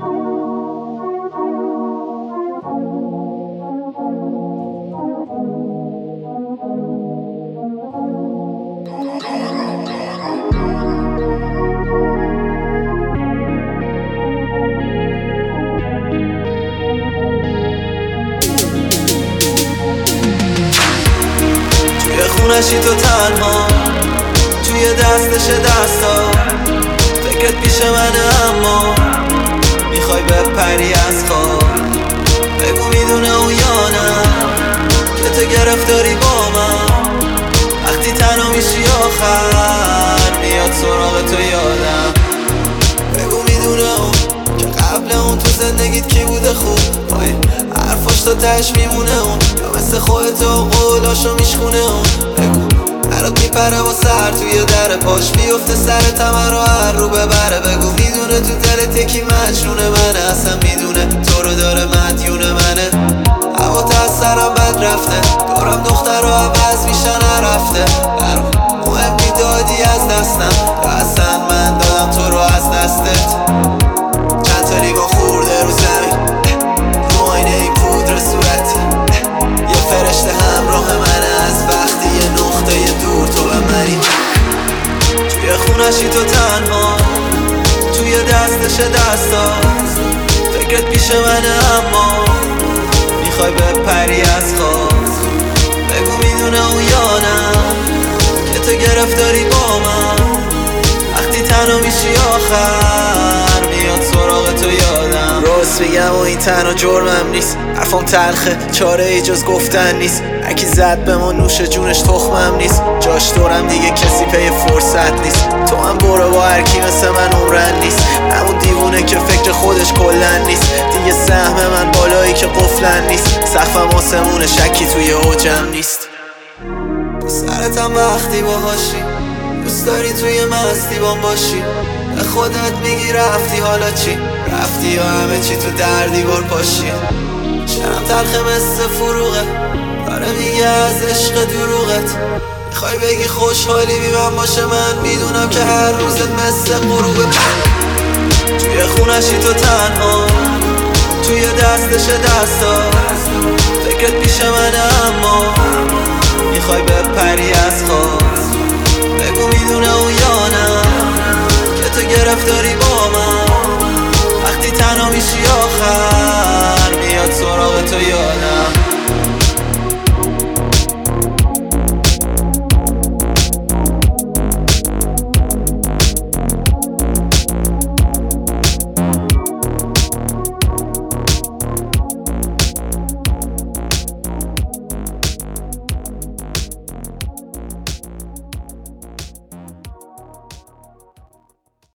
خونشی تو تنها توی دستش دستا، فکرت پیش منه اما میخوای بپری از خواب. بگو میدونه او یا نه که تو گرفتاری با من، وقتی تنها میشی آخر میاد سراغ تو یادم. بگو میدونه اون که قبل اون تو زندگیت کی بوده خوب، حرفاش تا تش میمونه اون، یا مثل خودت و قولاشو میشخونه اون. بگو برات میپره با سر توی در پاش بیفته سر تمر رو هر رو ببره. بگو میدونه تو دلت یکی مجنونه منه، اصلا میدونه تو رو داره مدیونه منه. هوا تا از سرم بد رفته، دورم دختر رو عوض میشن نرفته. برام مهم میدادی از دستم یا اصلا من دادم تو رو از دستت. چند تا نگاه خورده رو زمین، رو آینه این پودر صورتی، یه فرشته همراه منه از وقتی یه نقطه دور تو و منی. توی خونشی تو تنها توی دستش دستا، فکرت پیش منه اما میخوای بپری از خواب. بگو میدونه او یا نه که تو گرفتاری با من، وقتی تنها میشی آخر میاد سراغ تو یادم. راست بگم و این تنها جرمم نیست، حرفم تلخه چاره ای جز گفتن نیست. هرکی زد به ما نوش جونش تخمم نیست، جاش دورم دیگه کسی پی فرصت نیست. تو هم برو با هرکی مثل من عمرن نیست، همون دیوونه که فکر خودش کلن نیست. دیگه سهم من بالایی که قفلن نیست، سقفم آسمونه شکی توی اوجم نیست. سرتم وقتی باهاشی دوست داری توی مستی بام باشی، به خودت میگی رفتی حالا چی؟ رفتی یا همه چی تو در دیوار پاشی. شرم تلخه مثل فروغه، داره میگه از عشق دروغت. میخوای بگی خوشحالی بی من باشه، من میدونم که هر روزت مثل غروبه. توی خونشی تو تنها توی دستش دستا، فکرت پیش منه اما میخوای بپری از خواب. بگو میدونه او یا نه که تو گرفتاری با من، وقتی تنها میشی